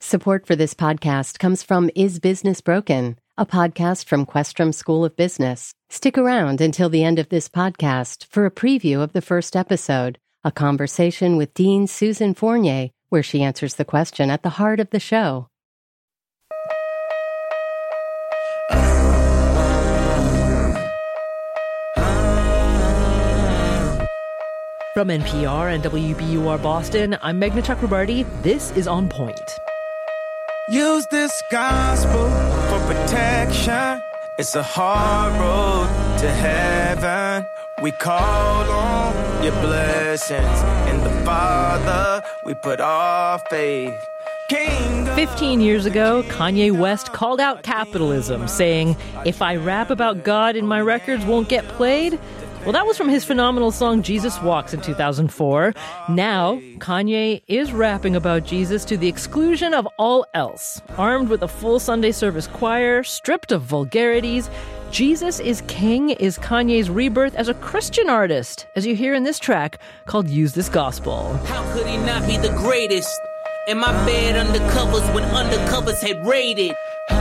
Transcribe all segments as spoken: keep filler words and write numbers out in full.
Support for this podcast comes from Is Business Broken, a podcast from Questrom School of Business. Stick around until the end of this podcast for a preview of the first episode, a conversation with Dean Susan Fournier, where she answers the question at the heart of the show. From N P R and W B U R Boston, I'm Meghna Chakrabarti. This is On Point. Use this gospel for protection. It's a hard road to heaven. We call on your blessings. In the Father, we put our faith. Fifteen years ago, Kanye West called out capitalism, saying, "If I rap about God and my records won't get played." Well, that was from his phenomenal song Jesus Walks in two thousand four. Now, Kanye is rapping about Jesus to the exclusion of all else. Armed with a full Sunday service choir, stripped of vulgarities, Jesus is King is Kanye's rebirth as a Christian artist, as you hear in this track called Use This Gospel. How could he not be the greatest? In my bed undercovers when undercovers had raided.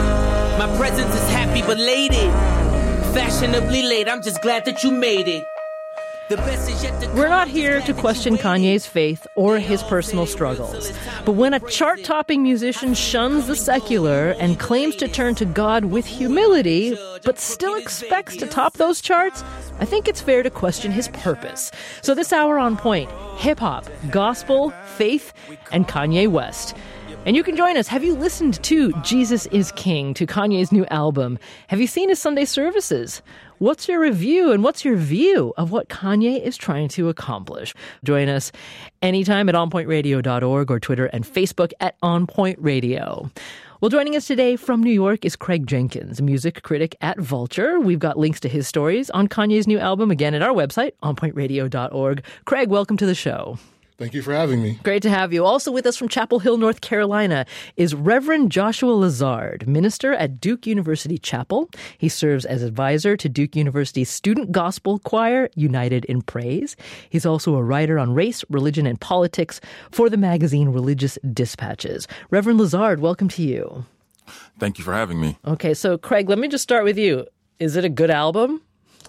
My presence is happy belated. Fashionably late, I'm just glad that you made it. The best is yet to come. We're not here to question Kanye's faith or his personal struggles. But when a chart-topping musician shuns the secular and claims to turn to God with humility, but still expects to top those charts, I think it's fair to question his purpose. So this hour On Point, hip-hop, gospel, faith, and Kanye West. And you can join us. Have you listened to Jesus is King, to Kanye's new album? Have you seen his Sunday services? What's your review and what's your view of what Kanye is trying to accomplish? Join us anytime at on point radio dot org or Twitter and Facebook at onpointradio. Well, joining us today from New York is Craig Jenkins, a music critic at Vulture. We've got links to his stories on Kanye's new album, again, at our website, on point radio dot org. Craig, welcome to the show. Thank you for having me. Great to have you. Also with us from Chapel Hill, North Carolina, is Reverend Joshua Lazard, minister at Duke University Chapel. He serves as advisor to Duke University's student gospel choir, United in Praise. He's also a writer on race, religion, and politics for the magazine Religious Dispatches. Reverend Lazard, welcome to you. Thank you for having me. Okay, so Craig, let me just start with you. Is it a good album?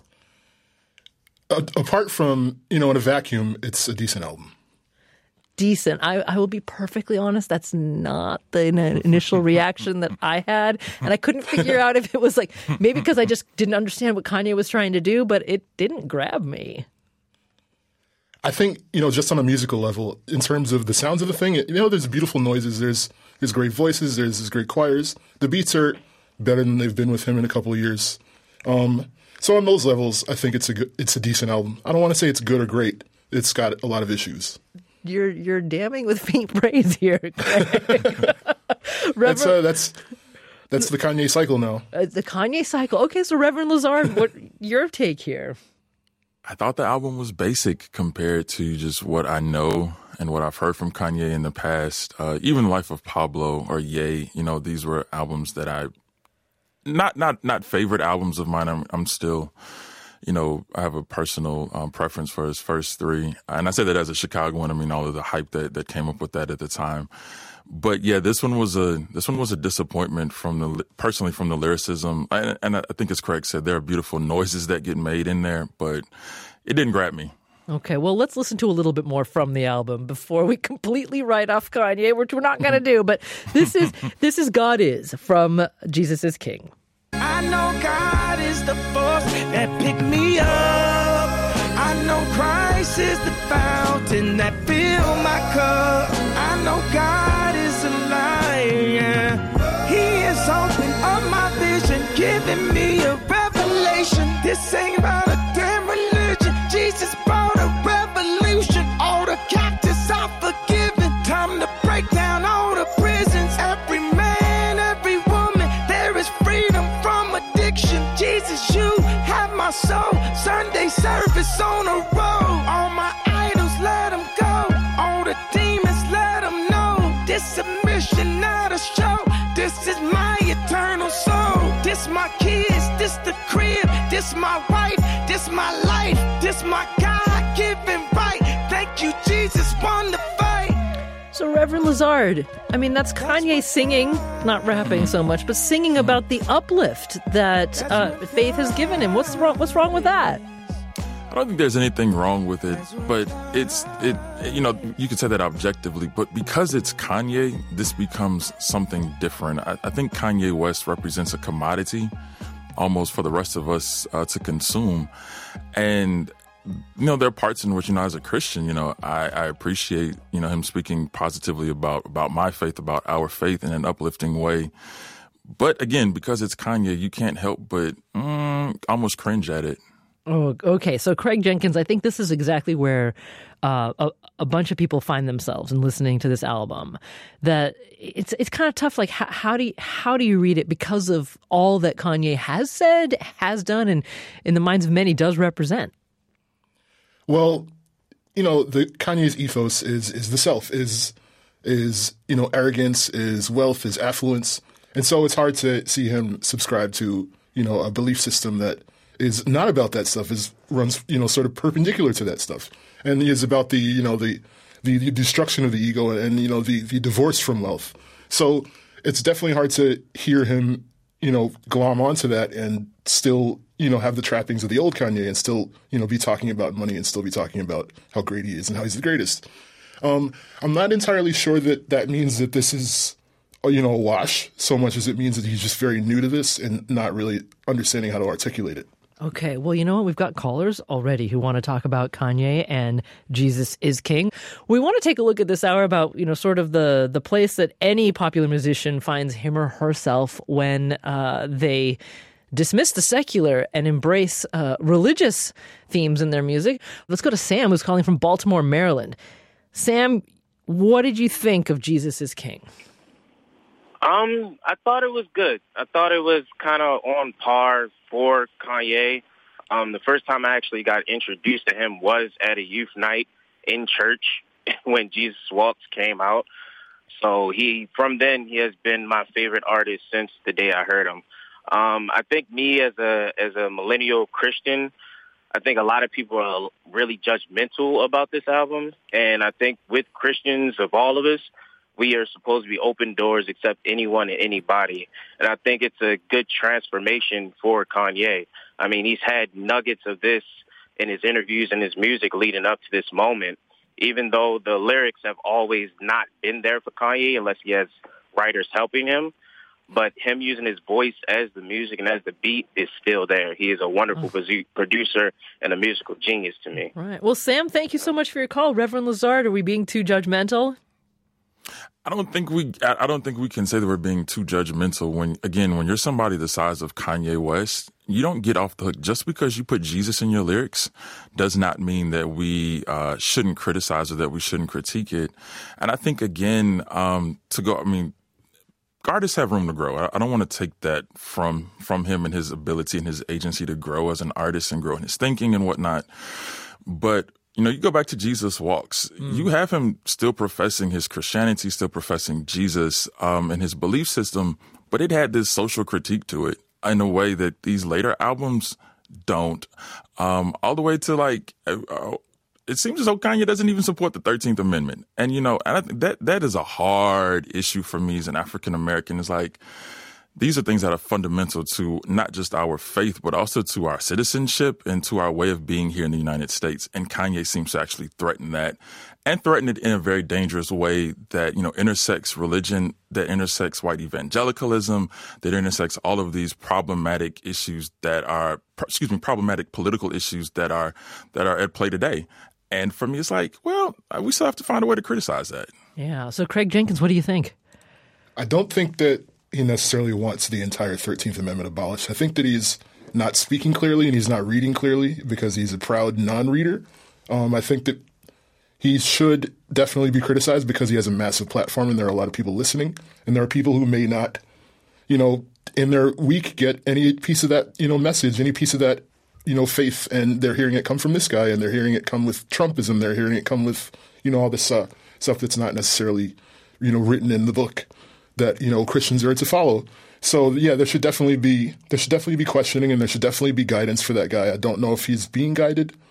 Uh, apart from, you know, in a vacuum, it's a decent album. Decent. I, I will be perfectly honest, that's not the initial reaction that I had. And I couldn't figure out if it was like, maybe because I just didn't understand what Kanye was trying to do, but it didn't grab me. I think, you know, just on a musical level, in terms of the sounds of the thing, you know, there's beautiful noises, there's there's great voices, there's, there's great choirs. The beats are better than they've been with him in a couple of years. Um, so on those levels, I think it's a good, it's a decent album. I don't want to say it's good or great. It's got a lot of issues. You're you're damning with faint praise here, Craig. that's, uh, that's that's the Kanye cycle now. Uh, the Kanye cycle. Okay, so Reverend Lazard, what your take here? I thought the album was basic compared to just what I know and what I've heard from Kanye in the past. Uh, even Life of Pablo or Ye, you know, these were albums that I not not not favorite albums of mine. I'm, I'm still. You know, I have a personal um, preference for his first three. And I say that as a Chicagoan. I mean, all of the hype that, that came up with that at the time. But yeah, this one was a this one was a disappointment from the personally from the lyricism. And, and I think, as Craig said, there are beautiful noises that get made in there, but it didn't grab me. Okay, well, let's listen to a little bit more from the album before we completely write off Kanye, which we're not going to do. But this is this is God Is from Jesus is King. I know God is the force that picked me up. I know Christ is the fountain that filled my cup. I know God is alive, yeah. He is opening up my vision, giving me a revelation. This ain't about a damn religion. Jesus brought a revolution. All the captives are forgiven. Time to break down all the prisons. Every man, every woman, there is freedom from addiction. Jesus, you have my soul. Sunday service on a roll. All my idols, let them go. All the demons, let them know. This a mission, not a show. This is my eternal soul. This my kids, this the crib. This my wife, this my life. This my God-given right. Thank you, Jesus, won the fight. So, Reverend Lazard, I mean, that's Kanye singing, not rapping so much, but singing about the uplift that uh, faith has given him. What's wrong? What's wrong with that? I don't think there's anything wrong with it, but it's, it, you know, you could say that objectively, but because it's Kanye, this becomes something different. I, I think Kanye West represents a commodity almost for the rest of us uh, to consume. And, you know, there are parts in which, you know, as a Christian, you know, I, I appreciate, you know, him speaking positively about, about my faith, about our faith in an uplifting way. But again, because it's Kanye, you can't help but mm, almost cringe at it. Oh, okay. So, Craig Jenkins, I think this is exactly where uh, a, a bunch of people find themselves in listening to this album. That it's it's kind of tough. Like, how, how do you, how do you read it because of all that Kanye has said, has done, and in the minds of many does represent? Well, you know, the Kanye's ethos is is the self, is is you know arrogance, is wealth, is affluence, and so it's hard to see him subscribe to you know a belief system that is not about that stuff, is runs, you know, sort of perpendicular to that stuff. And is about the, you know, the, the, the destruction of the ego and, you know, the, the divorce from wealth. So it's definitely hard to hear him, you know, glom onto that and still, you know, have the trappings of the old Kanye and still, you know, be talking about money and still be talking about how great he is and how he's the greatest. Um, I'm not entirely sure that that means that this is, you know, a wash so much as it means that he's just very new to this and not really understanding how to articulate it. Okay, well, you know what? We've got callers already who want to talk about Kanye and Jesus is King. We want to take a look at this hour about, you know, sort of the, the place that any popular musician finds him or herself when uh, they dismiss the secular and embrace uh, religious themes in their music. Let's go to Sam, who's calling from Baltimore, Maryland. Sam, what did you think of Jesus is King? Um, I thought it was good. I thought it was kind of on par for Kanye. Um, the first time I actually got introduced to him was at a youth night in church when Jesus Walks came out. So he, from then, he has been my favorite artist since the day I heard him. Um, I think me as a as a millennial Christian, I think a lot of people are really judgmental about this album, and I think with Christians of all of us, we are supposed to be open doors, accept anyone and anybody. And I think it's a good transformation for Kanye. I mean, he's had nuggets of this in his interviews and his music leading up to this moment, even though the lyrics have always not been there for Kanye unless he has writers helping him. But him using his voice as the music and as the beat is still there. He is a wonderful oh. producer and a musical genius to me. Right. Well, Sam, thank you so much for your call. Reverend Lazard, are we being too judgmental? I don't think we. I don't think we can say that we're being too judgmental. When again, when you're somebody the size of Kanye West, you don't get off the hook just because you put Jesus in your lyrics. Does not mean that we uh, shouldn't criticize or that we shouldn't critique it. And I think again, um, to go. I mean, artists have room to grow. I, I don't want to take that from from him and his ability and his agency to grow as an artist and grow in his thinking and whatnot. But you know, you go back to Jesus Walks. Mm. You have him still professing his Christianity, still professing Jesus um, and his belief system, but it had this social critique to it in a way that these later albums don't. Um, all the way to like, uh, it seems as though Kanye doesn't even support the thirteenth Amendment. And, you know, and I think that that is a hard issue for me as an African American. It's like, these are things that are fundamental to not just our faith, but also to our citizenship and to our way of being here in the United States. And Kanye seems to actually threaten that and threaten it in a very dangerous way that, you know, intersects religion, that intersects white evangelicalism, that intersects all of these problematic issues that are, excuse me, problematic political issues that are, that are at play today. And for me, it's like, well, we still have to find a way to criticize that. Yeah. So Craig Jenkins, what do you think? I don't think that he necessarily wants the entire thirteenth Amendment abolished. I think that he's not speaking clearly and he's not reading clearly because he's a proud non-reader. Um, I think that he should definitely be criticized because he has a massive platform and there are a lot of people listening. And there are people who may not, you know, in their week get any piece of that, you know, message, any piece of that, you know, faith. And they're hearing it come from this guy and they're hearing it come with Trumpism. They're hearing it come with, you know, all this uh, stuff that's not necessarily, you know, written in the book that, you know, Christians are to follow. So, yeah, there should definitely be there should definitely be questioning and there should definitely be guidance for that guy. I don't know if he's being guided.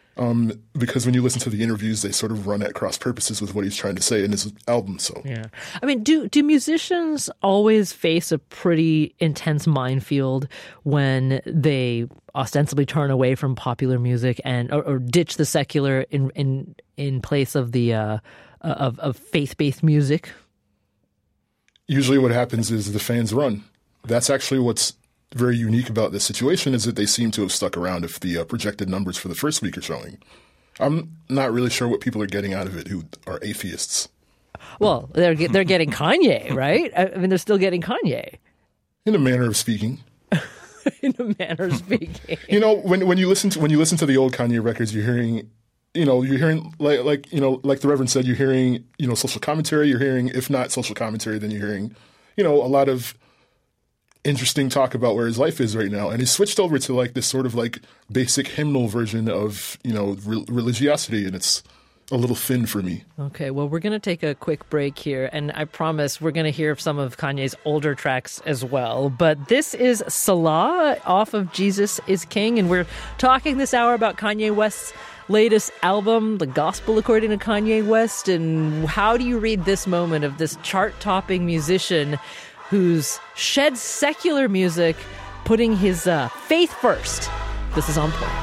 Um, because when you listen to the interviews, they sort of run at cross purposes with what he's trying to say in his album. So yeah, I mean, do do musicians always face a pretty intense minefield when they ostensibly turn away from popular music and or, or ditch the secular in in in place of the uh, of of faith-based music? Usually, what happens is the fans run. That's actually what's very unique about this situation, is that they seem to have stuck around if the uh, projected numbers for the first week are showing. I'm not really sure what people are getting out of it who are atheists. Well, they're they're getting Kanye, right? I mean, they're still getting Kanye. In a manner of speaking. In a manner of speaking. You know, when when you listen to when you listen to the old Kanye records, you're hearing, you know, you're hearing like like you know, like the Reverend said, you're hearing, you know, social commentary. You're hearing, if not social commentary, then you're hearing, you know, a lot of interesting talk about where his life is right now. And he switched over to like this sort of like basic hymnal version of, you know, re- religiosity. And it's a little thin for me. Okay, well, we're going to take a quick break here. And I promise we're going to hear some of Kanye's older tracks as well. But this is Salah off of Jesus is King. And we're talking this hour about Kanye West's latest album, The Gospel According to Kanye West. And how do you read this moment of this chart-topping musician who's shed secular music, putting his uh, faith first? This is On Point.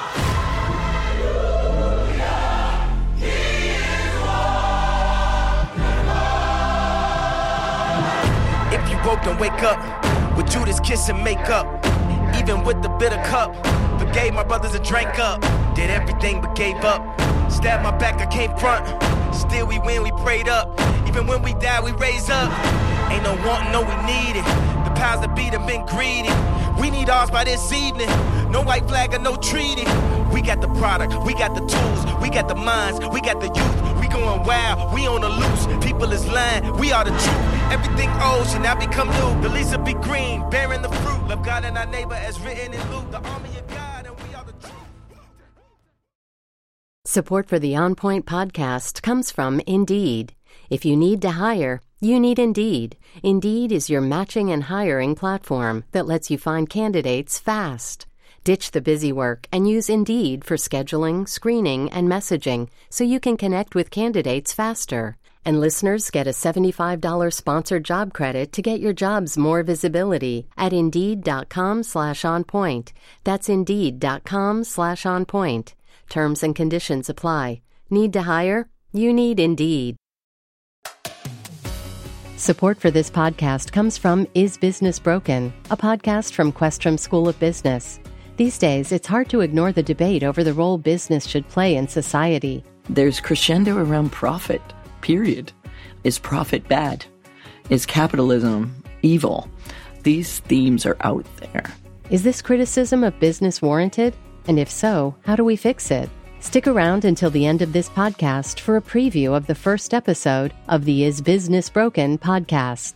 If you woke and wake up with Judas kiss and make up, even with the bitter cup, forgave my brothers and drank up, did everything but gave up. Stabbed my back, I came front. Still we win, we prayed up. Even when we die, we raise up. Ain't no wanting, no we need it. The powers that be them been greedy. We need ours by this evening. No white flag or no treaty. We got the product, we got the tools, we got the minds, we got the youth. We going wild, we on the loose. People is lying, we are the truth. Everything old should now become new. The leaves will be green, bearing the fruit. Love God and our neighbor as written in Luke. The army of God and we are the truth. Support for the On Point podcast comes from Indeed. If you need to hire, you need Indeed. Indeed is your matching and hiring platform that lets you find candidates fast. Ditch the busy work and use Indeed for scheduling, screening, and messaging so you can connect with candidates faster. And listeners get a seventy-five dollars sponsored job credit to get your jobs more visibility at Indeed.com slash on point. That's Indeed.com slash on point. Terms and conditions apply. Need to hire? You need Indeed. Support for this podcast comes from Is Business Broken, a podcast from Questrom School of Business. These days, it's hard to ignore the debate over the role business should play in society. There's crescendo around profit, period. Is profit bad? Is capitalism evil? These themes are out there. Is this criticism of business warranted? And if so, how do we fix it? Stick around until the end of this podcast for a preview of the first episode of the Is Business Broken podcast.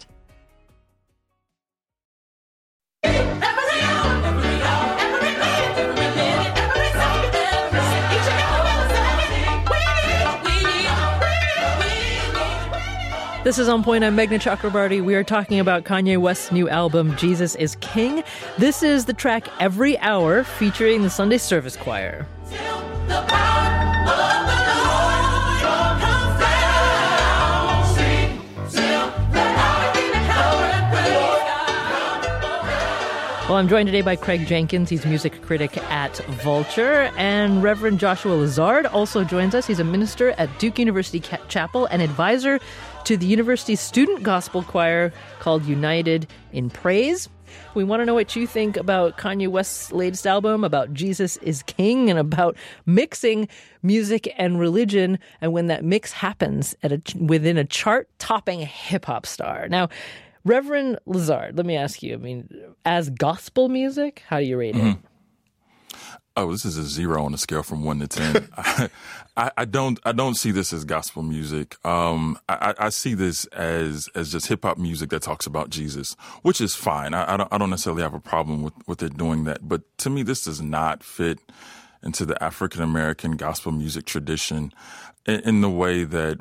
This is On Point. I'm Meghna Chakrabarty. We are talking about Kanye West's new album, Jesus is King. This is the track Every Hour, featuring the Sunday Service Choir. Well, I'm joined today by Craig Jenkins. He's music critic at Vulture. And Reverend Joshua Lazard also joins us. He's a minister at Duke University Chapel and advisor to the university's student gospel choir called United in Praise. We want to know what you think about Kanye West's latest album, about Jesus is King, and about mixing music and religion, and when that mix happens at a, within a chart-topping hip-hop star. Now, Reverend Lazard, let me ask you, I mean, as gospel music, how do you rate it? Mm-hmm. Oh, this is a zero on a scale from one to ten. I, I, I don't, I don't see this as gospel music. Um, I, I see this as as just hip hop music that talks about Jesus, which is fine. I, I don't, I don't necessarily have a problem with with it doing that. But to me, this does not fit into the African American gospel music tradition in, in the way that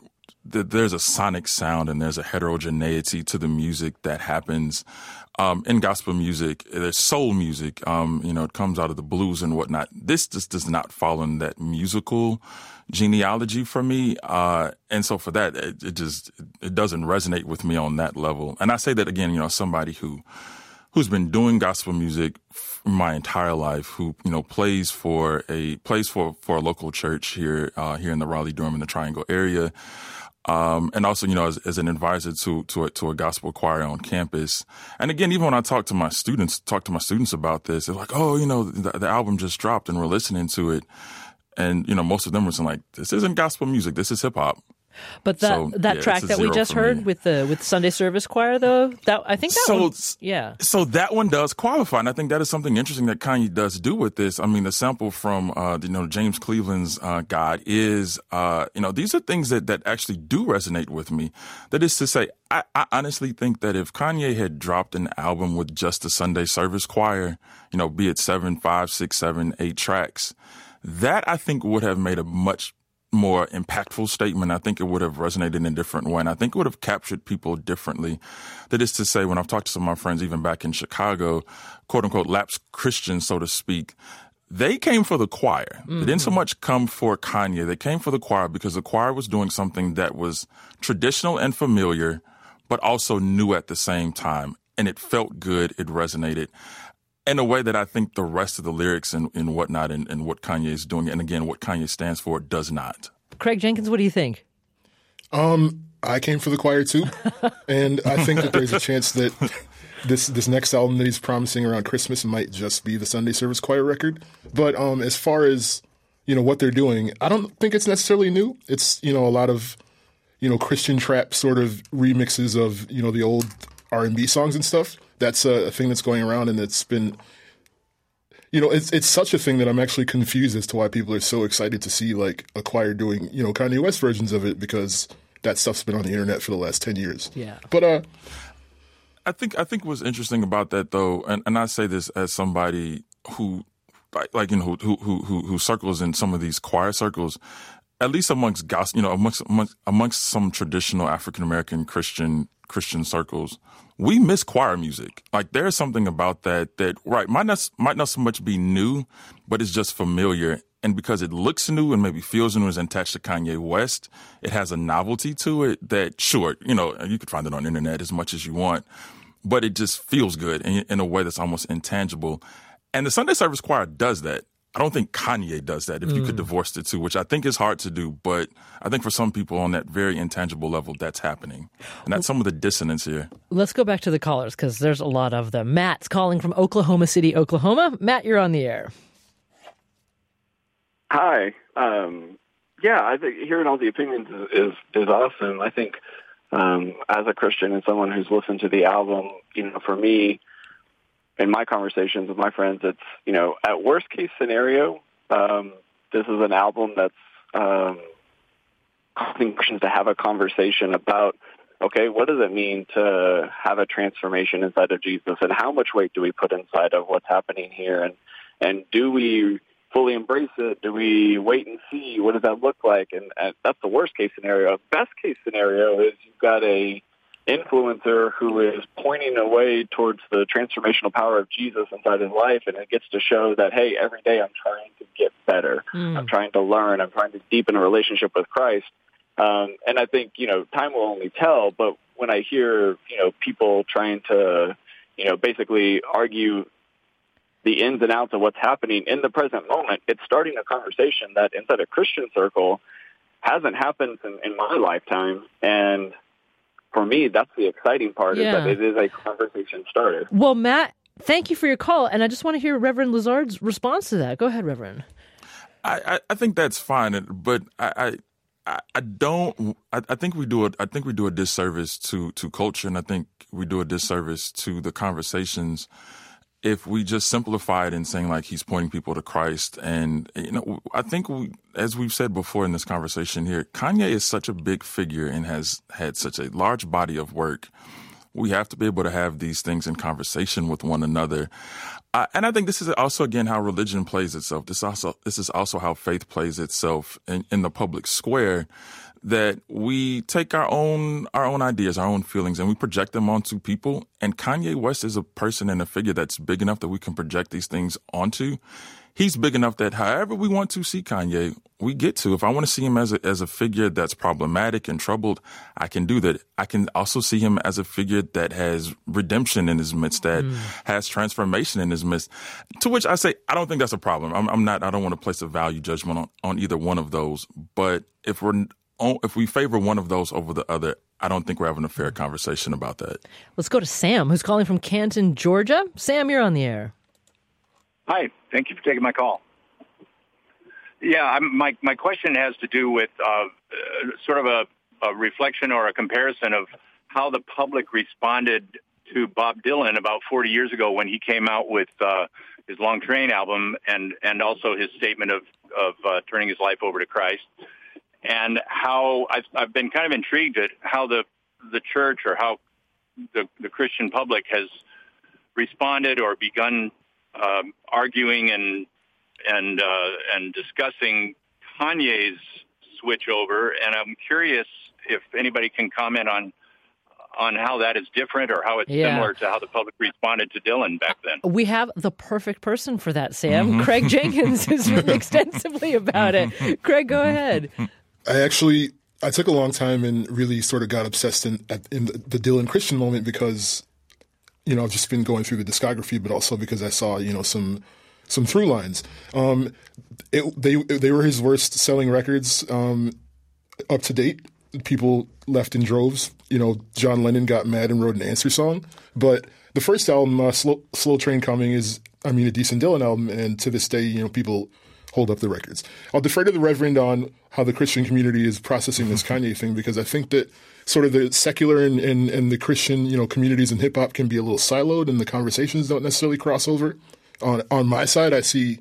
th- there's a sonic sound and there's a heterogeneity to the music that happens um, in gospel music. There's soul music. Um, you know, it comes out of the blues and whatnot. This just does not fall in that musical genealogy for me. Uh, and so for that, it, it just, it doesn't resonate with me on that level. And I say that again, you know, somebody who, who's been doing gospel music my entire life, who, you know, plays for a, plays for, for a local church here, uh, here in the Raleigh, Durham, and the Triangle area. Um, and also, you know, as, as an advisor to, to a, to a gospel choir on campus. And again, even when I talk to my students, talk to my students about this, they're like, oh, you know, the, the album just dropped and we're listening to it. And, you know, most of them were saying like, this isn't gospel music. This is hip hop. But that So, that yeah, track it's a that we zero just for heard me. with the with Sunday Service Choir, though, that I think that So, one, yeah. So that one does qualify, and I think that is something interesting that Kanye does do with this. I mean, the sample from uh, you know James Cleveland's uh, God is, uh, you know, these are things that that actually do resonate with me. That is to say, I, I honestly think that if Kanye had dropped an album with just the Sunday Service Choir, you know, be it seven, five, six, seven, eight tracks, that I think would have made a much more impactful statement. I think it would have resonated in a different way. And I think it would have captured people differently. That is to say, when I've talked to some of my friends, even back in Chicago, quote unquote, lapsed Christians, so to speak, they came for the choir. Mm-hmm. They didn't so much come for Kanye. They came for the choir because the choir was doing something that was traditional and familiar, but also new at the same time. And it felt good. It resonated in a way that I think the rest of the lyrics and, and whatnot and, and what Kanye is doing, and again, what Kanye stands for, does not. Craig Jenkins, what do you think? Um, I came for the choir too, and I think that there's a chance that this this next album that he's promising around Christmas might just be the Sunday Service Choir record. But um, as far as, you know, what they're doing, I don't think it's necessarily new. It's, you know, a lot of, you know, Christian trap sort of remixes of, you know, the old R and B songs and stuff. That's a, a thing that's going around, and it's been, you know, it's it's such a thing that I'm actually confused as to why people are so excited to see like a choir doing, you know, Kanye West versions of it, because that stuff's been on the internet for the last ten years. Yeah. But uh, I think I think what's interesting about that though, and, and I say this as somebody who, like, like you know, who who who who circles in some of these choir circles, at least amongst gospel, you know, amongst amongst, amongst some traditional African American Christian Christian circles, we miss choir music. Like, there's something about that that, right, might not might not so much be new, but it's just familiar. And because it looks new and maybe feels new, is attached to Kanye West, it has a novelty to it that, sure, you know, you could find it on the internet as much as you want, but it just feels good in, in a way that's almost intangible. And the Sunday Service Choir does that. I don't think Kanye does that, if mm. you could divorce the two, which I think is hard to do. But I think for some people on that very intangible level, that's happening. And that's some of the dissonance here. Let's go back to the callers, because there's a lot of them. Matt's calling from Oklahoma City, Oklahoma. Matt, you're on the air. Hi. Um, yeah, I think hearing all the opinions is, is, is awesome. I think um, as a Christian and someone who's listened to the album, you know, for me, in my conversations with my friends, it's, you know, at worst case scenario, um, this is an album that's um, causing Christians to have a conversation about, okay, what does it mean to have a transformation inside of Jesus, and how much weight do we put inside of what's happening here, and and do we fully embrace it? Do we wait and see? What does that look like? And, and that's the worst case scenario. Best case scenario is you've got a influencer who is pointing away towards the transformational power of Jesus inside his life, and it gets to show that, hey, every day I'm trying to get better. Mm. I'm trying to learn. I'm trying to deepen a relationship with Christ. Um, and I think, you know, time will only tell, but when I hear, you know, people trying to, you know, basically argue the ins and outs of what's happening in the present moment, it's starting a conversation that inside a Christian circle hasn't happened in, in my lifetime. And for me, that's the exciting part, yeah. is that it is a conversation starter. Well, Matt, thank you for your call. And I just want to hear Reverend Lazard's response to that. Go ahead, Reverend. I, I, I think that's fine, but I, I, I don't. I, I think we do a. I think we do a disservice to, to culture, and I think we do a disservice to the conversations if we just simplify it in saying like he's pointing people to Christ. And, you know, I think we, as we've said before in this conversation here, Kanye is such a big figure and has had such a large body of work. We have to be able to have these things in conversation with one another. Uh, and I think this is also, again, how religion plays itself. This also, this is also how faith plays itself in, in the public square, that we take our own our own ideas, our own feelings, and we project them onto people. And Kanye West is a person and a figure that's big enough that we can project these things onto. He's big enough that however we want to see Kanye, we get to. If I want to see him as a, as a figure that's problematic and troubled, I can do that. I can also see him as a figure that has redemption in his midst, that mm. has transformation in his midst. To which I say, I don't think that's a problem. I'm, I'm not. I don't want to place a value judgment on, on either one of those. But if we're if we favor one of those over the other, I don't think we're having a fair conversation about that. Let's go to Sam, who's calling from Canton, Georgia. Sam, you're on the air. Hi, thank you for taking my call. Yeah, I'm, my my question has to do with uh, uh, sort of a, a reflection or a comparison of how the public responded to Bob Dylan about forty years ago when he came out with uh, his Long Train album and, and also his statement of, of uh, turning his life over to Christ, and how I've, I've been kind of intrigued at how the the church or how the, the Christian public has responded or begun Um, arguing and and uh, and discussing Kanye's switch over, and I'm curious if anybody can comment on on how that is different or how it's yeah. similar to how the public responded to Dylan back then. We have the perfect person for that, Sam. Mm-hmm. Craig Jenkins has written extensively about it. Craig, go ahead. I actually I took a long time and really sort of got obsessed in at, in the, the Dylan Christian moment because, you know, I've just been going through the discography, but also because I saw, you know, some some through lines. Um, it, they they were his worst selling records um, up to date. People left in droves. You know, John Lennon got mad and wrote an answer song. But the first album, uh, Slow, Slow Train Coming, is, I mean, a decent Dylan album, and to this day, you know, people hold up the records. I'll defer to the Reverend on how the Christian community is processing this Kanye thing, because I think that sort of the secular and, and, and the Christian, you know, communities in hip hop can be a little siloed and the conversations don't necessarily cross over. On on my side, I see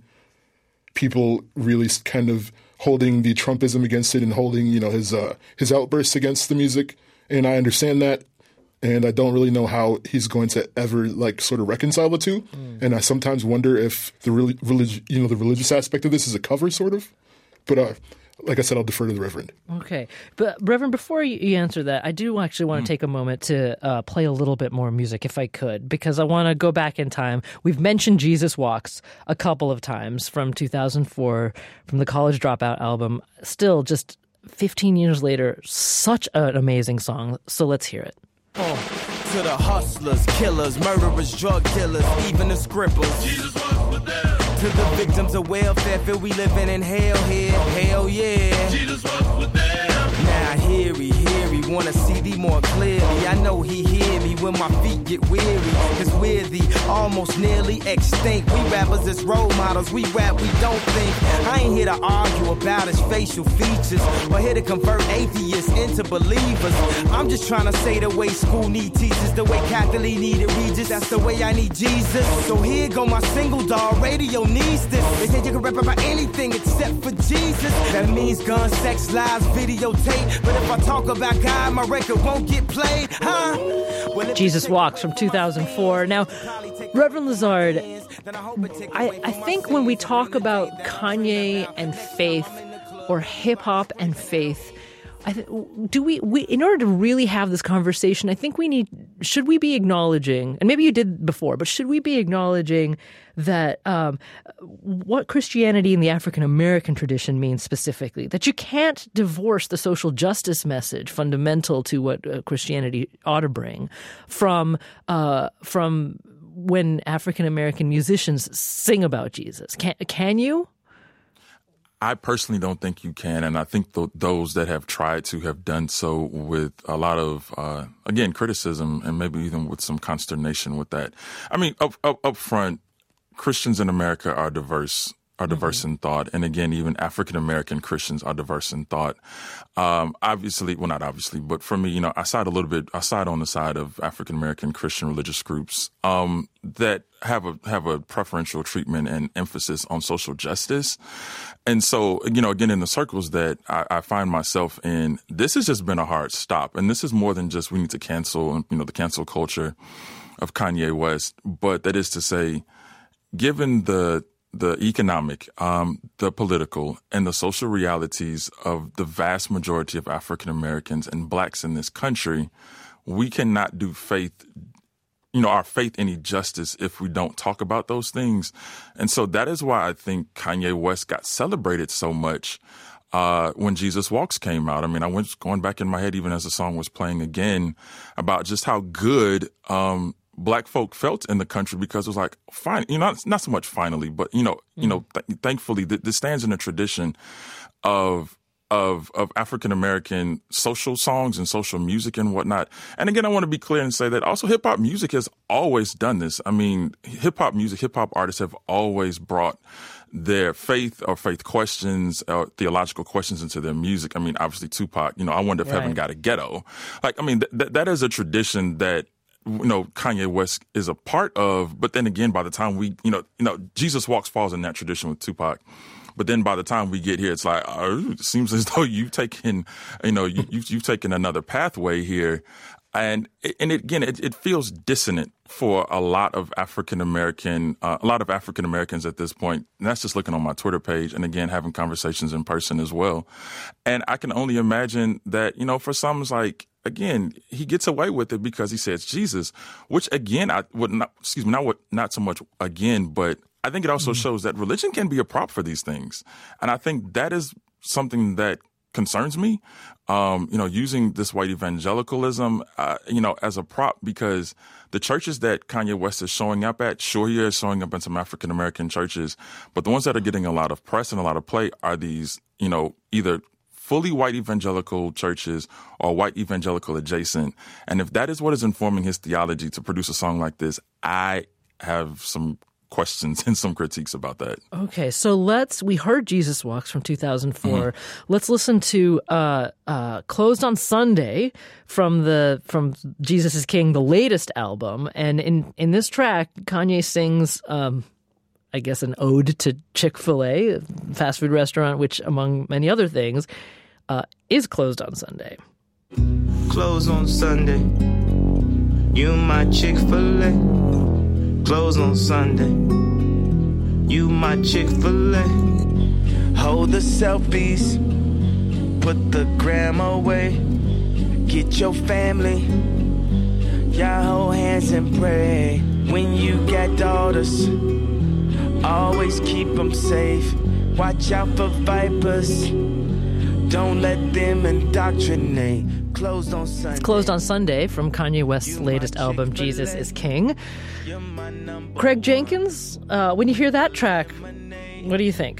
people really kind of holding the Trumpism against it and holding, you know, his uh, his outbursts against the music. And I understand that. And I don't really know how he's going to ever like sort of reconcile the two. Mm. And I sometimes wonder if the relig- relig- you know, the religious aspect of this is a cover sort of. But uh, like I said, I'll defer to the Reverend. Okay. But Reverend, before you, you answer that, I do actually want to mm. take a moment to uh, play a little bit more music if I could, because I want to go back in time. We've mentioned Jesus Walks a couple of times from two thousand four, from the College Dropout album. Still, just fifteen years later, such an amazing song. So let's hear it. Oh. To the hustlers, killers, murderers, drug dealers, even the scribbles. Jesus was there. To the victims of welfare, feel we living in hell here. Hell yeah. Jesus was there. Now hear he, hear he, wanna see thee more clearly. I know he hear me when my feet get weary. Cause we're the almost nearly extinct. We rappers as role models, we rap, we don't think. I ain't here to argue about his facial features or here to convert atheists into believers. I'm just trying to say the way school need teachers, the way Catholic needed Regis, that's the way I need Jesus. So here go my single, dog, radio needs this. They say you can rap about anything except for Jesus. That means gun, sex, lies, videotape. But if I talk about God, my record won't get played, huh? Well, Jesus Walks from two thousand four. Now, Reverend Lazard, I, I think when we talk about Kanye and faith, or hip-hop and faith, I th- do we, we, in order to really have this conversation, I think we need, should we be acknowledging, and maybe you did before, but should we be acknowledging that um, what Christianity in the African-American tradition means specifically, that you can't divorce the social justice message fundamental to what uh, Christianity ought to bring from uh, from when African-American musicians sing about Jesus. Can, can you? I personally don't think you can, and I think th- those that have tried to have done so with a lot of, uh, again, criticism and maybe even with some consternation with that. I mean, up, up, up front, Christians in America are diverse, are diverse mm-hmm. in thought. And again, even African-American Christians are diverse in thought. Um, obviously, well, not obviously, but for me, you know, I side a little bit, I side on the side of African-American Christian religious groups, um, that have a, have a preferential treatment and emphasis on social justice. And so, you know, again, in the circles that I, I find myself in, this has just been a hard stop. And this is more than just we need to cancel, you know, the cancel culture of Kanye West. But that is to say, given the the economic, um, the political, and the social realities of the vast majority of African Americans and blacks in this country, we cannot do faith, you know, our faith any justice if we don't talk about those things. And so that is why I think Kanye West got celebrated so much uh, when Jesus Walks came out. I mean, I went going back in my head even as the song was playing again about just how good um, black folk felt in the country, because it was like, fine, you know, not, not so much finally, but, you know, mm-hmm. you know, th- thankfully th- this stands in a tradition of of of African American social songs and social music and whatnot. And again, I want to be clear and say that also hip hop music has always done this. I mean, hip hop music, hip hop artists have always brought their faith or faith questions or theological questions into their music. I mean, obviously Tupac, you know, I Wonder If right. Heaven Got a Ghetto. Like, I mean, th- th- that is a tradition that, you know, Kanye West is a part of. But then again, by the time we, you know, you know, Jesus Walks falls in that tradition with Tupac. But then by the time we get here, it's like, oh, it seems as though you've taken, you know, you, you've, you've taken another pathway here. And, and it, again, it, it feels dissonant for a lot of African American, uh, a lot of African Americans at this point. And that's just looking on my Twitter page and again, having conversations in person as well. And I can only imagine that, you know, for some it's like, again, he gets away with it because he says Jesus, which again, I would not, excuse me, not what, not so much again, but I think it also mm-hmm. shows that religion can be a prop for these things. And I think that is something that concerns me, um, you know, using this white evangelicalism, uh, you know, as a prop, because the churches that Kanye West is showing up at, sure, he is showing up in some African-American churches, but the ones that are getting a lot of press and a lot of play are these, you know, either fully white evangelical churches or white evangelical adjacent. And if that is what is informing his theology to produce a song like this, I have some questions and some critiques about that. Okay, so let's, we heard Jesus Walks from two thousand four. Mm-hmm. Let's listen to uh, uh, Closed on Sunday from the from Jesus is King, the latest album. And in, in this track, Kanye sings, um, I guess, an ode to Chick-fil-A, a fast food restaurant, which, among many other things, uh, is closed on Sunday. Closed on Sunday, you my Chick-fil-A. Close on Sunday, you my Chick-fil-A. Hold the selfies, put the gram away. Get your family, y'all hold hands and pray. When you got daughters, always keep them safe. Watch out for vipers, don't let them indoctrinate. Closed on Sunday. It's Closed on Sunday from Kanye West's latest album, Jesus is King. Craig Jenkins, uh, when you hear that track, what do you think?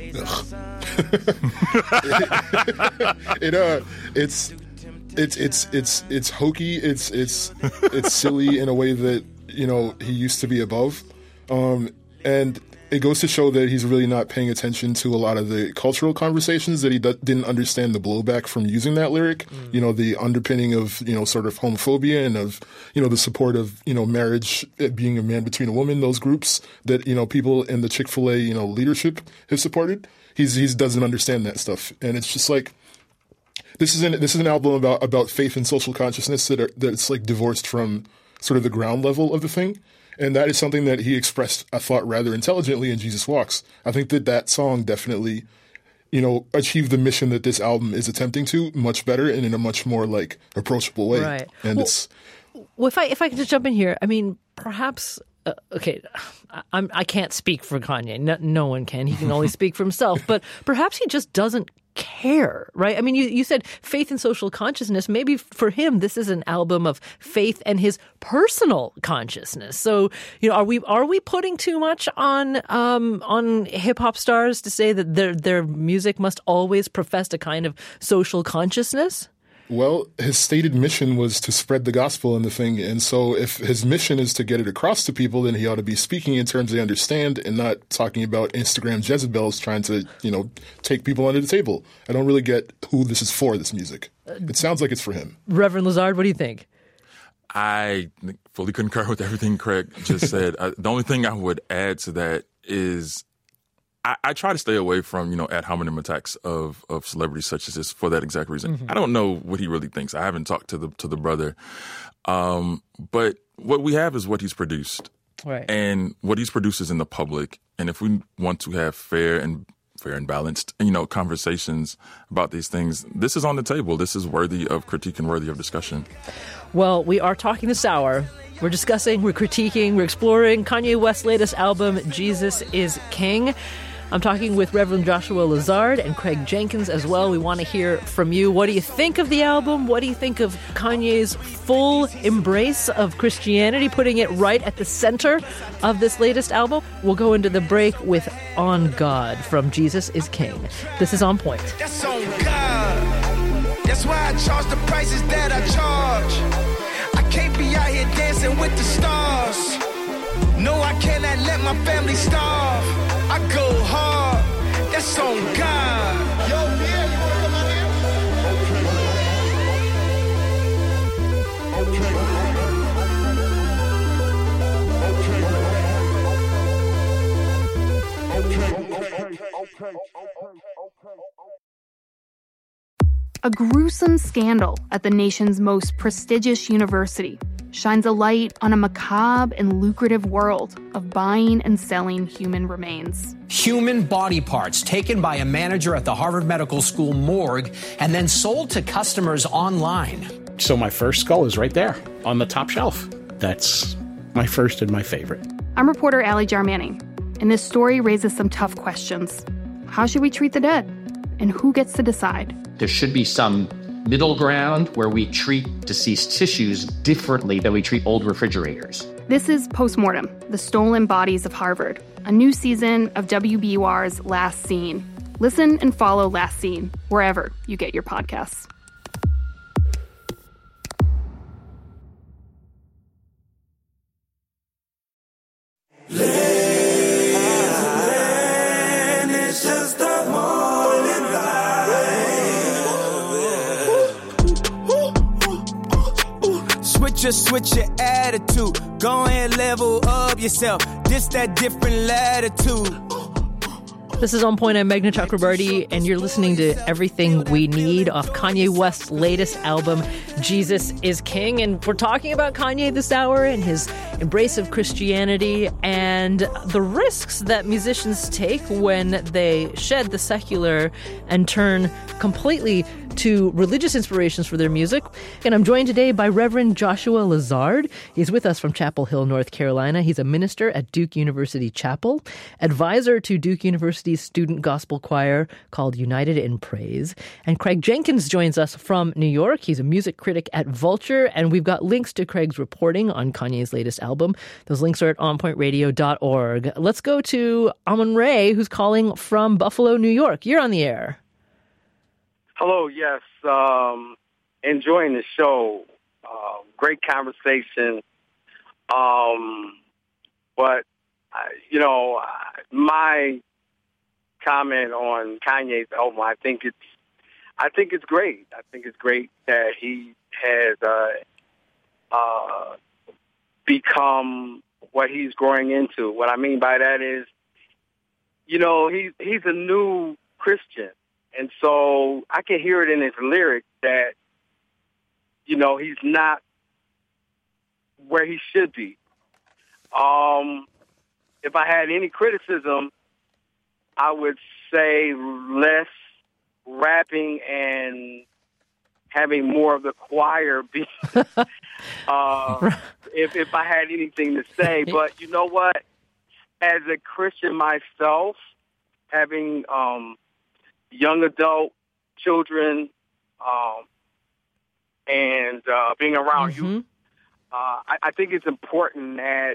it uh, it's it's it's it's it's hokey. It's it's it's silly in a way that, you know, he used to be above, um, and it goes to show that he's really not paying attention to a lot of the cultural conversations, that he d- didn't understand the blowback from using that lyric, mm. you know, the underpinning of, you know, sort of homophobia and of, you know, the support of, you know, marriage being a man between a woman, those groups that, you know, people in the Chick-fil-A, you know, leadership have supported. He's, he doesn't understand that stuff. And it's just like, this is an, this is an album about, about faith and social consciousness that are, that's like divorced from sort of the ground level of the thing. And that is something that he expressed, I thought, rather intelligently in Jesus Walks. I think that that song definitely, you know, achieved the mission that this album is attempting to much better and in a much more, like, approachable way. Right. And well, it's... Well, if I, if I could just jump in here, I mean, perhaps... Uh, okay, I'm, I can't speak for Kanye. No, no one can. He can only speak for himself. But perhaps he just doesn't care, right? I mean, you, you said faith and social consciousness. Maybe for him, this is an album of faith and his personal consciousness. So, you know, are we are we putting too much on um, on hip hop stars to say that their their music must always profess a kind of social consciousness? Well, his stated mission was to spread the gospel in the thing. And so if his mission is to get it across to people, then he ought to be speaking in terms they understand and not talking about Instagram Jezebels trying to, you know, take people under the table. I don't really get who this is for, this music. It sounds like it's for him. Reverend Lazard, what do you think? I fully concur with everything Craig just said. uh, the only thing I would add to that is I, I try to stay away from, you know, ad hominem attacks of, of celebrities such as this for that exact reason. Mm-hmm. I don't know what he really thinks. I haven't talked to the to the brother. Um, but what we have is what he's produced. Right. and what he's produces in the public. And if we want to have fair and fair and balanced, you know, conversations about these things, this is on the table. This is worthy of critique and worthy of discussion. Well, we are talking this hour. We're discussing, we're critiquing, we're exploring Kanye West's latest album, Jesus is King. I'm talking with Reverend Joshua Lazard and Craig Jenkins as well. We want to hear from you. What do you think of the album? What do you think of Kanye's full embrace of Christianity, putting it right at the center of this latest album? We'll go into the break with On God from Jesus is King. This is On Point. That's on God. That's why I charge the prices that I charge. I can't be out here dancing with the stars. No, I cannot let my family starve. I go hard, that's on God. Yo, yeah, you wanna come out here? Okay. Okay. Okay. Okay. A gruesome scandal at the nation's most prestigious university shines a light on a macabre and lucrative world of buying and selling human remains. Human body parts taken by a manager at the Harvard Medical School morgue and then sold to customers online. So my first skull is right there on the top shelf. That's my first and my favorite. I'm reporter Allie Jarmanning, and this story raises some tough questions. How should we treat the dead? And who gets to decide? There should be some middle ground where we treat deceased tissues differently than we treat old refrigerators. This is Postmortem, The Stolen Bodies of Harvard, a new season of W B U R's Last Scene. Listen and follow Last Scene wherever you get your podcasts. Just switch your attitude. Go ahead, level up yourself. This that different latitude. This is On Point. I'm Meghna Chakrabarti, and you're listening to Everything We Need off Kanye West's latest album, Jesus is King. And we're talking about Kanye this hour and his embrace of Christianity and the risks that musicians take when they shed the secular and turn completely to religious inspirations for their music. And I'm joined today by Reverend Joshua Lazard. He's with us from Chapel Hill, North Carolina. He's a minister at Duke University Chapel, advisor to Duke University's student gospel choir called United in Praise. And Craig Jenkins joins us from New York. He's a music critic at Vulture, and we've got links to Craig's reporting on Kanye's latest album. Those links are at on point radio dot org. Let's go to Amon Ray, who's calling from Buffalo, New York. You're on the air. Hello, yes. Um, enjoying the show. Uh, great conversation. Um, but, uh, you know, my comment on Kanye's album, I think it's, I think it's great. I think it's great that he has uh, uh, become what he's growing into. What I mean by that is, you know, he, he's a new Christian. And so I can hear it in his lyrics that, you know, he's not where he should be. Um, if I had any criticism, I would say less rapping and having more of the choir be, uh, if, if I had anything to say. But you know what? As a Christian myself, having... Um, young adult children, um, and uh, being around mm-hmm. you, uh, I, I think it's important that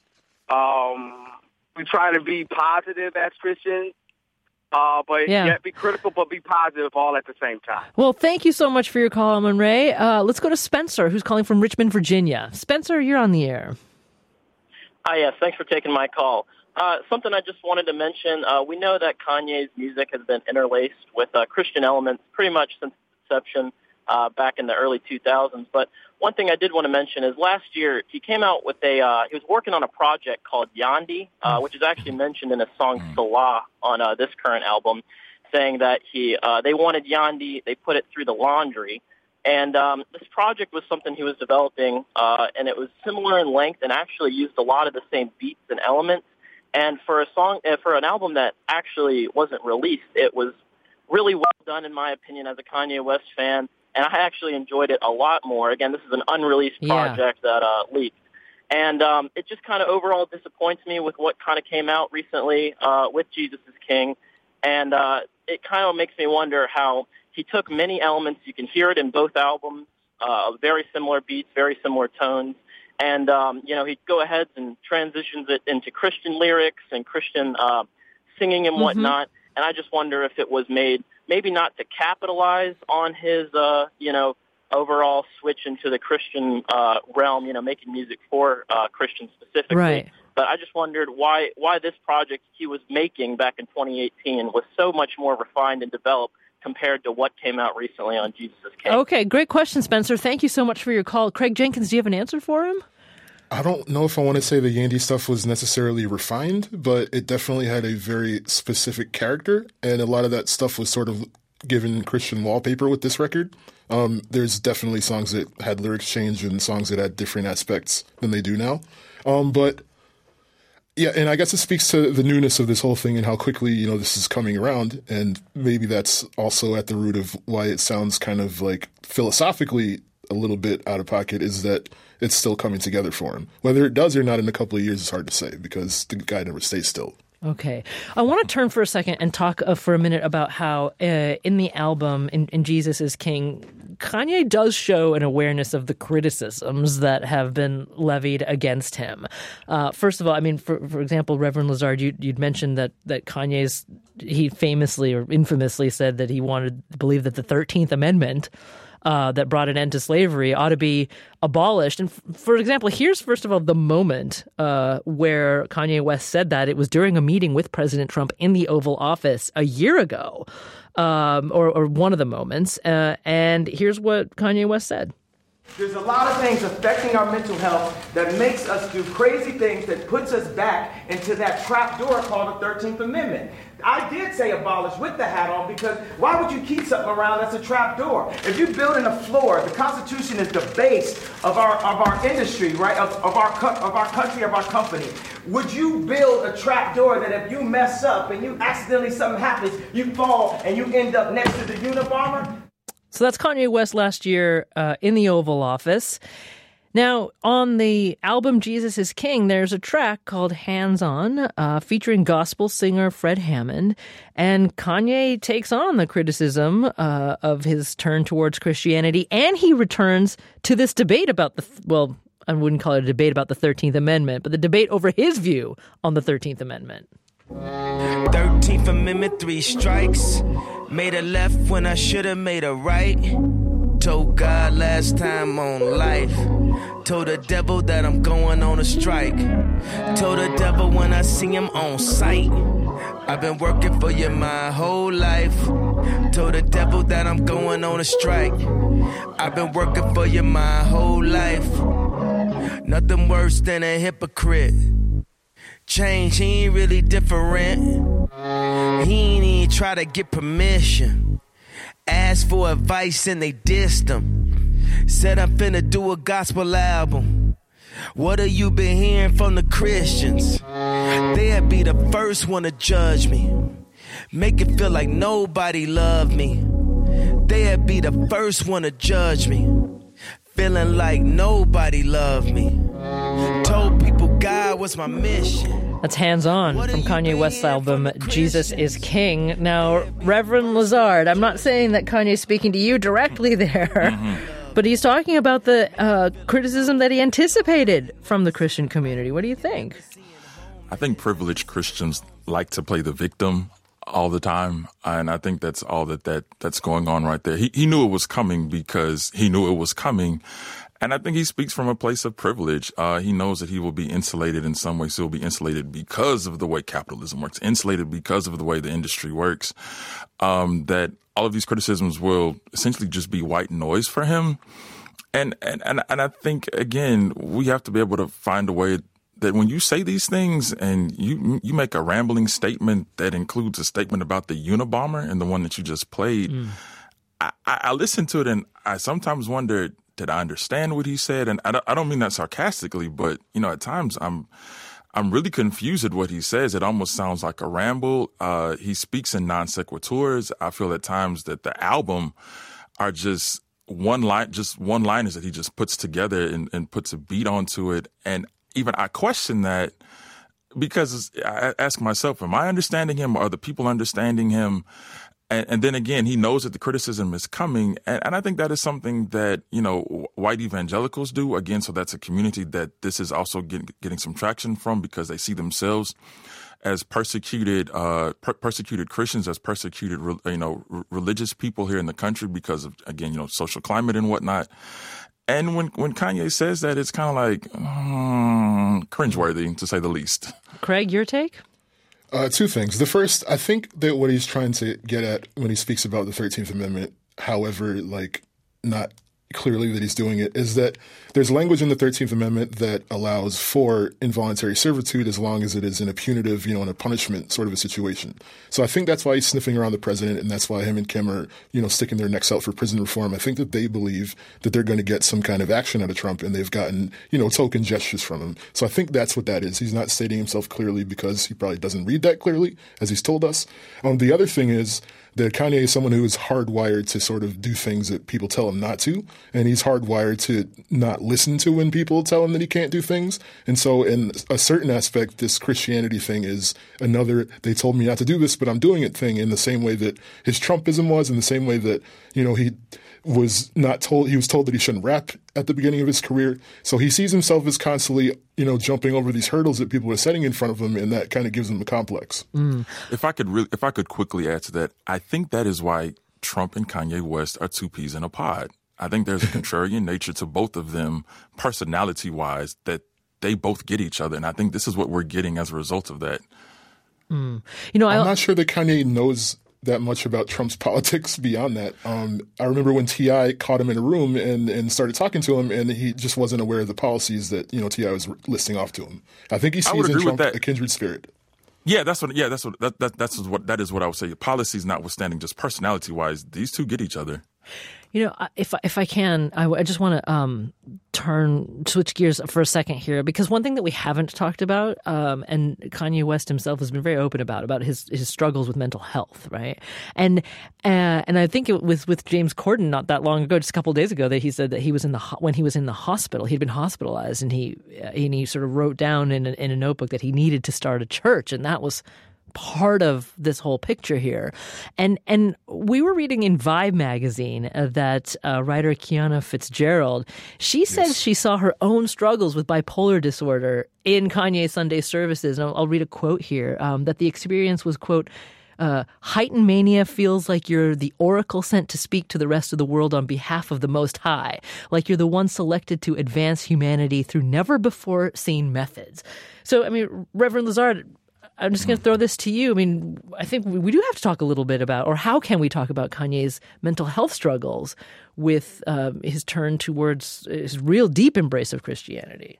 um, we try to be positive as Christians, uh, but yeah. yet be critical, but be positive all at the same time. Well, thank you so much for your call, Amon Ray. Uh, let's go to Spencer, who's calling from Richmond, Virginia. Spencer, you're on the air. Hi, yes. Thanks for taking my call. Uh, something I just wanted to mention, uh, we know that Kanye's music has been interlaced with uh, Christian elements pretty much since inception uh, back in the early two thousands. But one thing I did want to mention is last year he came out with a, uh, he was working on a project called Yandi, uh, which is actually mentioned in a song Salah on uh, this current album, saying that he uh, they wanted Yandi, they put it through the laundry, And um, this project was something he was developing, uh, and it was similar in length and actually used a lot of the same beats and elements. And for a song, uh, for an album that actually wasn't released, it was really well done, in my opinion, as a Kanye West fan. And I actually enjoyed it a lot more. Again, this is an unreleased project yeah. that uh, leaked. And um, it just kind of overall disappoints me with what kind of came out recently uh, with Jesus is King. And uh, it kind of makes me wonder how he took many elements. You can hear it in both albums, uh, very similar beats, very similar tones. And, um, you know, he'd go ahead and transitions it into Christian lyrics and Christian uh, singing and whatnot. Mm-hmm. And I just wonder if it was made maybe not to capitalize on his, uh, you know, overall switch into the Christian uh, realm, you know, making music for uh, Christians specifically. Right. But I just wondered why why this project he was making back in twenty eighteen was so much more refined and developed compared to what came out recently on Jesus is King. Okay, great question, Spencer. Thank you so much for your call. Craig Jenkins, do you have an answer for him? I don't know if I want to say the Yandy stuff was necessarily refined, but it definitely had a very specific character, and a lot of that stuff was sort of given Christian wallpaper with this record. Um, there's definitely songs that had lyrics change and songs that had different aspects than they do now. Um, but yeah, and I guess it speaks to the newness of this whole thing and how quickly, you know, this is coming around. And maybe that's also at the root of why it sounds kind of like philosophically a little bit out of pocket, is that it's still coming together for him. Whether it does or not in a couple of years is hard to say because the guy never stays still. Okay. I want to turn for a second and talk uh, for a minute about how uh, in the album, in, in Jesus is King, Kanye does show an awareness of the criticisms that have been levied against him. Uh, first of all, I mean, for for example, Reverend Lazard, you, you'd mentioned that, that Kanye's, he famously or infamously said that he wanted to believe that the thirteenth Amendment Uh, that brought an end to slavery ought to be abolished. And f- for example, here's first of all the moment uh, where Kanye West said that. It was during a meeting with President Trump in the Oval Office a year ago, um, or, or one of the moments. Uh, and here's what Kanye West said. There's a lot of things affecting our mental health that makes us do crazy things that puts us back into that trap door called the thirteenth Amendment. I did say abolish with the hat on because why would you keep something around that's a trap door? If you build in a floor, the Constitution is the base of our of our industry, right? Of, of our of our country, of our company. Would you build a trap door that if you mess up and you accidentally something happens, you fall and you end up next to the Unabomber? So that's Kanye West last year uh, in the Oval Office. Now, on the album Jesus is King, there's a track called Hands On, uh, featuring gospel singer Fred Hammond. And Kanye takes on the criticism uh, of his turn towards Christianity, and he returns to this debate about the, well, I wouldn't call it a debate about the thirteenth Amendment, but the debate over his view on the thirteenth Amendment. thirteenth Amendment, three strikes. Made a left when I should have made a right. Told God last time on life. Told the devil that I'm going on a strike. Told the devil when I see him on sight. I've been working for you my whole life. Told the devil that I'm going on a strike. I've been working for you my whole life. Nothing worse than a hypocrite. Change, he ain't really different. He ain't even try to get permission. Asked for advice and they dissed him. Said I'm finna do a gospel album. What have you been hearing from the Christians? They'd be the first one to judge me. Make it feel like nobody loved me. They'd be the first one to judge me. Feeling like nobody loved me. Told people God was my mission. That's Hands On from Kanye West's album Jesus is King. Now, Reverend Lazard, I'm not saying that Kanye's speaking to you directly there, mm-hmm. but he's talking about the uh, criticism that he anticipated from the Christian community. What do you think? I think privileged Christians like to play the victim all the time, and I think that's all that, that that's going on right there. He, he knew it was coming because he knew it was coming. And I think he speaks from a place of privilege. Uh, he knows that he will be insulated in some ways. He'll be insulated because of the way capitalism works, insulated because of the way the industry works, um, that all of these criticisms will essentially just be white noise for him. And, and, and, and I think, again, we have to be able to find a way that when you say these things and you you make a rambling statement that includes a statement about the Unabomber and the one that you just played, mm. I, I listen to it and I sometimes wonder, did I understand what he said? And I don't, I don't mean that sarcastically, but, you know, at times I'm I'm really confused at what he says. It almost sounds like a ramble. Uh, he speaks in non sequiturs. I feel at times that the album are just one line, just one liners that he just puts together and, and puts a beat onto it. And even I question that because I ask myself, am I understanding him? Or are the people understanding him? And, and then again, he knows that the criticism is coming. And, and I think that is something that, you know, white evangelicals do. Again, so that's a community that this is also get, getting some traction from because they see themselves as persecuted, uh, per- persecuted Christians, as persecuted, you know, r- religious people here in the country because of, again, you know, social climate and whatnot. And when, when Kanye says that, it's kind of like um, cringeworthy, to say the least. Craig, your take? Uh, two things. The first, I think that what he's trying to get at when he speaks about the thirteenth Amendment, however, like, not clearly that he's doing it, is that there's language in the thirteenth Amendment that allows for involuntary servitude as long as it is in a punitive, you know, in a punishment sort of a situation. So I think that's why he's sniffing around the president, and that's why him and Kim are, you know, sticking their necks out for prison reform. I think that they believe that they're going to get some kind of action out of Trump, and they've gotten, you know, token gestures from him. So I think that's what that is. He's not stating himself clearly because he probably doesn't read that clearly, as he's told us. Um, the other thing is that Kanye is someone who is hardwired to sort of do things that people tell him not to, and he's hardwired to not listen to when people tell him that he can't do things. And so in a certain aspect, this Christianity thing is another, they told me not to do this, but I'm doing it thing, in the same way that his Trumpism was, in the same way that, you know, he was not told, he was told that he shouldn't rap at the beginning of his career. So he sees himself as constantly, you know, jumping over these hurdles that people are setting in front of him, and that kind of gives him a complex. Mm. If I could really, if I could quickly add to that, I think that is why Trump and Kanye West are two peas in a pod. I think there's a contrarian nature to both of them, personality-wise, that they both get each other. And I think this is what we're getting as a result of that. Mm. You know, I'm I, not sure that Kanye knows that much about Trump's politics beyond that. Um, I remember when T I caught him in a room and, and started talking to him, and he just wasn't aware of the policies that, you know, T I was listing off to him. I think he sees in Trump a kindred spirit. Yeah, that's what. Yeah, that's what. That, that that's what. That is what I would say. Policies notwithstanding, just personality-wise, these two get each other. You know, if if I can, I, I just want to um, turn switch gears for a second here, because one thing that we haven't talked about, um, and Kanye West himself has been very open about about his his struggles with mental health, right? And uh, and I think it was with James Corden not that long ago, just a couple of days ago, that he said that he was in the when he was in the hospital, he'd been hospitalized, and he and he sort of wrote down in a, in a notebook that he needed to start a church, and that was part of this whole picture here. And and we were reading in Vibe magazine uh, that uh, writer Kiana Fitzgerald, she says yes. she saw her own struggles with bipolar disorder in Kanye's Sunday services. And I'll, I'll read a quote here, um, that the experience was, quote, Uh, heightened mania feels like you're the oracle sent to speak to the rest of the world on behalf of the Most High, like you're the one selected to advance humanity through never-before-seen methods. So, I mean, Reverend Lazard, I'm just going to throw this to you. I mean, I think we do have to talk a little bit about, or how can we talk about Kanye's mental health struggles with um, his turn towards his real deep embrace of Christianity?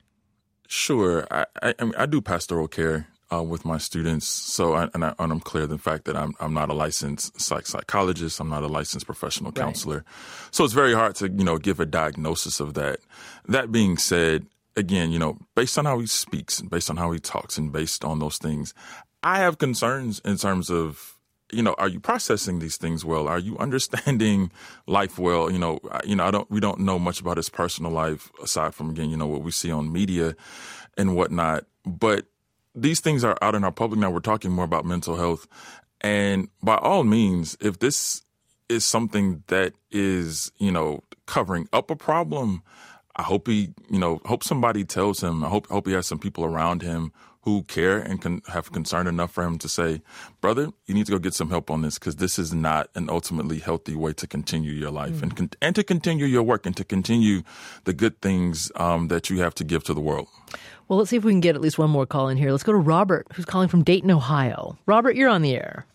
Sure. I, I, I, mean, I do pastoral care uh, with my students, so I, and, I, and I'm clear the fact that I'm I'm not a licensed psych- psychologist. I'm not a licensed professional counselor. Right. So it's very hard to, you know, give a diagnosis of that. That being said, again, you know, based on how he speaks, based on how he talks, and based on those things, I have concerns in terms of, you know, are you processing these things well? Are you understanding life well? You know, you know, I don't, we don't know much about his personal life aside from, again, you know, what we see on media and whatnot. But these things are out in our public now. We're talking more about mental health. And by all means, if this is something that is, you know, covering up a problem, I hope he, you know, hope somebody tells him. I hope hope he has some people around him who care and can have concern enough for him to say, brother, you need to go get some help on this, because this is not an ultimately healthy way to continue your life mm. and con- and to continue your work and to continue the good things um, that you have to give to the world. Well, let's see if we can get at least one more call in here. Let's go to Robert, who's calling from Dayton, Ohio. Robert, you're on the air.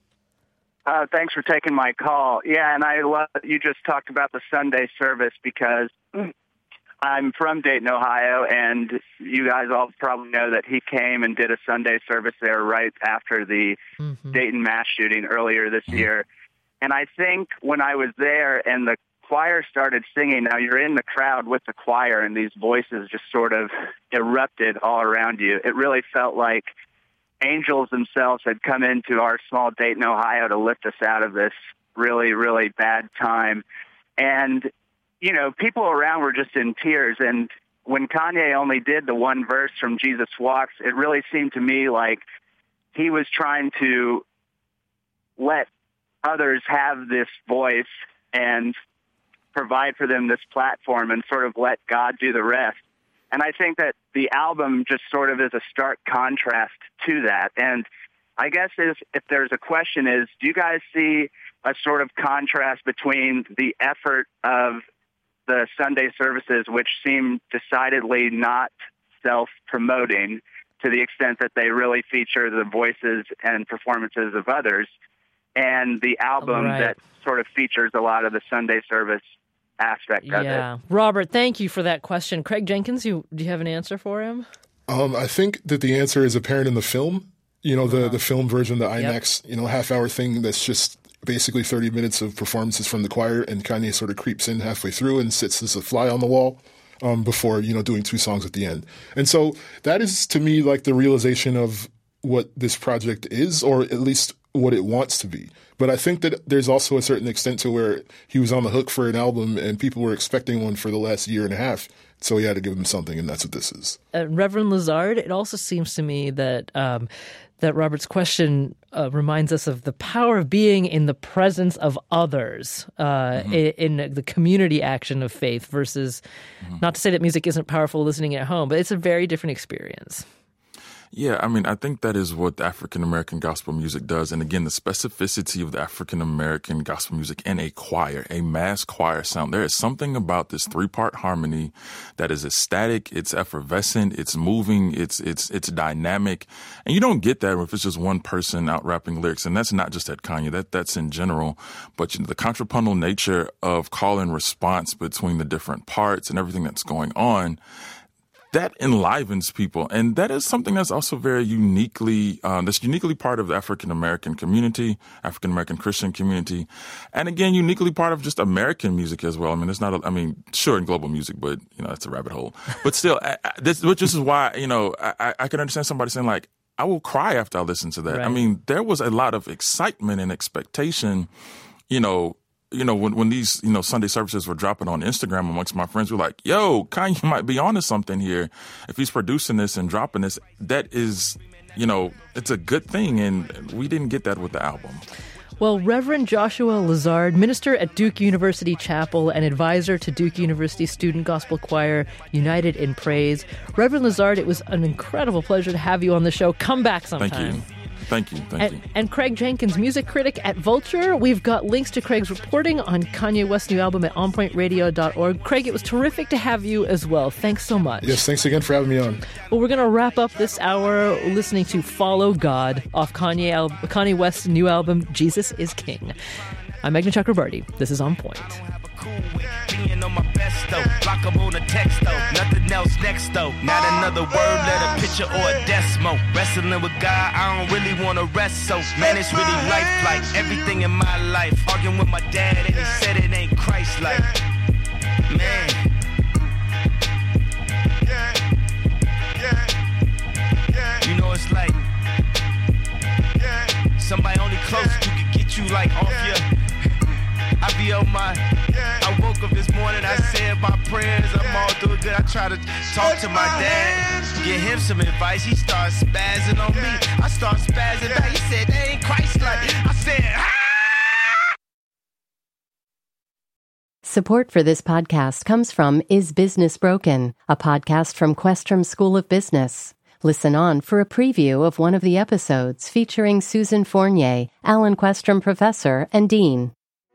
Uh, thanks for taking my call. Yeah, and I love that you just talked about the Sunday service, because I'm from Dayton, Ohio, and you guys all probably know that he came and did a Sunday service there right after the mm-hmm. Dayton mass shooting earlier this year. And I think when I was there and the choir started singing, now you're in the crowd with the choir and these voices just sort of erupted all around you. It really felt like angels themselves had come into our small Dayton, Ohio to lift us out of this really, really bad time. And, you know, people around were just in tears. And when Kanye only did the one verse from Jesus Walks, it really seemed to me like he was trying to let others have this voice and provide for them this platform and sort of let God do the rest. And I think that the album just sort of is a stark contrast to that. And I guess if, if there's a question is, do you guys see a sort of contrast between the effort of the Sunday services, which seem decidedly not self-promoting to the extent that they really feature the voices and performances of others, and the album right. that sort of features a lot of the Sunday service aspect of Yeah. it? Robert, thank you for that question. Craig Jenkins, you do you have an answer for him? Um, I think that the answer is apparent in the film. You know, the, the film version, the IMAX, yep. you know, half-hour thing that's just basically thirty minutes of performances from the choir, and Kanye sort of creeps in halfway through and sits as a fly on the wall um, before, you know, doing two songs at the end. And so that is, to me, like the realization of what this project is, or at least what it wants to be. But I think that there's also a certain extent to where he was on the hook for an album and people were expecting one for the last year and a half. So he had to give them something, and that's what this is. Uh, Reverend Lazard, it also seems to me that um, that Robert's question uh, reminds us of the power of being in the presence of others uh, mm-hmm. in, in the community action of faith versus, mm-hmm. not to say that music isn't powerful listening at home, but it's a very different experience. Yeah, I mean, I think that is what African-American gospel music does. And again, the specificity of the African-American gospel music in a choir, a mass choir sound. There is something about this three-part harmony that is ecstatic, it's effervescent, it's moving, it's it's it's dynamic. And you don't get that if it's just one person out rapping lyrics. And that's not just at Kanye, that that's in general. But you know, the contrapuntal nature of call and response between the different parts and everything that's going on, that enlivens people. And that is something that's also very uniquely, um, that's uniquely part of the African-American community, African-American Christian community. And again, uniquely part of just American music as well. I mean, it's not, a, I mean, sure, in global music, but, you know, that's a rabbit hole. But still, I, I, this, which is why, you know, I, I can understand somebody saying like, I will cry after I listen to that. Right. I mean, there was a lot of excitement and expectation, you know, You know, when, when these, you know, Sunday services were dropping on Instagram amongst my friends, we were like, yo, Kanye might be onto something here. If he's producing this and dropping this, that is, you know, it's a good thing. And we didn't get that with the album. Well, Reverend Joshua Lazard, minister at Duke University Chapel and advisor to Duke University Student Gospel Choir, United in Praise. Reverend Lazard, it was an incredible pleasure to have you on the show. Come back sometime. Thank you. Thank you. Thank and, you. And Craig Jenkins, music critic at Vulture. We've got links to Craig's reporting on Kanye West's new album at on point radio dot org. Craig, it was terrific to have you as well. Thanks so much. Yes, thanks again for having me on. Well, we're going to wrap up this hour listening to Follow God off Kanye, al- Kanye West's new album, Jesus is King. I'm Meghna Chakrabarti. This is On Point. Being on my best though, block up on a text though, nothing else next though, not another word, let a picture or a desmo. Wrestling with God, I don't really wanna rest, so man, it's really lifelike, everything in my life. Arguing with my dad and he said it ain't Christ-like. Man. You know it's like somebody only close who could get you like off your. I be on my, I woke up this morning, I said my prayers, I'm all doing good. I try to talk to my dad, get him some advice. He starts spazzing on me. I start spazzing back. He said, they ain't Christ-like. I said, ah! Support for this podcast comes from Is Business Broken, a podcast from Questrom School of Business. Listen on for a preview of one of the episodes featuring Susan Fournier, Alan Questrom Professor and Dean.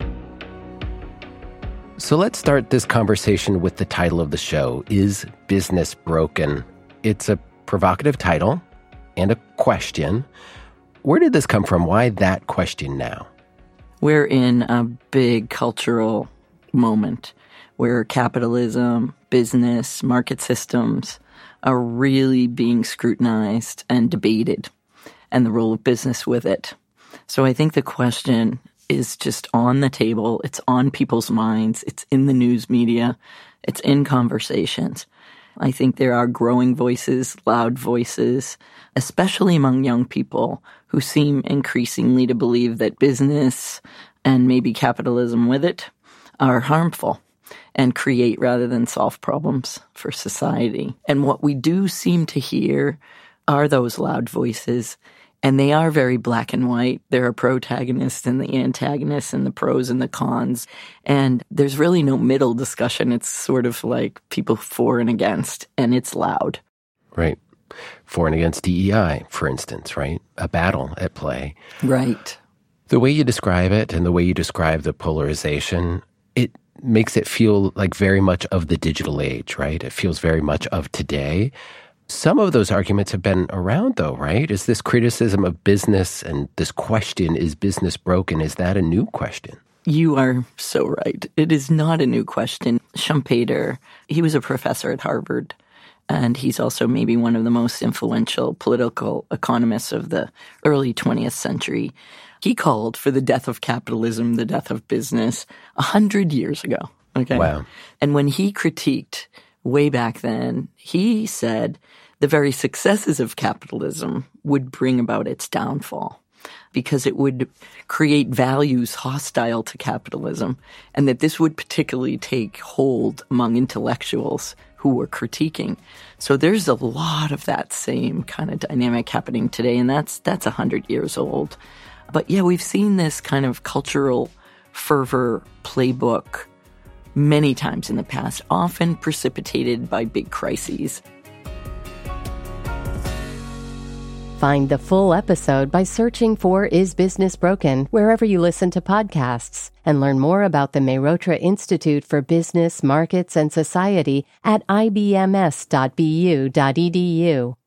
So let's start this conversation with the title of the show, Is Business Broken? It's a provocative title and a question. Where did this come from? Why that question now? We're in a big cultural moment where capitalism, business, market systems are really being scrutinized and debated, and the role of business with it. So I think the question is just on the table. It's on people's minds. It's in the news media. It's in conversations. I think there are growing voices, loud voices, especially among young people who seem increasingly to believe that business and maybe capitalism with it are harmful and create rather than solve problems for society. And what we do seem to hear are those loud voices, and they are very black and white. There are protagonists and the antagonists and the pros and the cons. And there's really no middle discussion. It's sort of like people for and against, and it's loud. Right. For and against D E I, for instance, right? A battle at play. Right. The way you describe it and the way you describe the polarization, it makes it feel like very much of the digital age, right? It feels very much of today. Some of those arguments have been around, though, right? Is this criticism of business and this question, is business broken, is that a new question? You are so right. It is not a new question. Schumpeter, he was a professor at Harvard, and he's also maybe one of the most influential political economists of the early twentieth century. He called for the death of capitalism, the death of business, a hundred years ago. Okay. Wow. And when he critiqued way back then, he said the very successes of capitalism would bring about its downfall because it would create values hostile to capitalism, and that this would particularly take hold among intellectuals who were critiquing. So there's a lot of that same kind of dynamic happening today, and that's that's one hundred years old. But yeah, we've seen this kind of cultural fervor playbook many times in the past, often precipitated by big crises. Find the full episode by searching for Is Business Broken wherever you listen to podcasts, and learn more about the Mehrotra Institute for Business, Markets, and Society at I B M S dot B U dot E D U.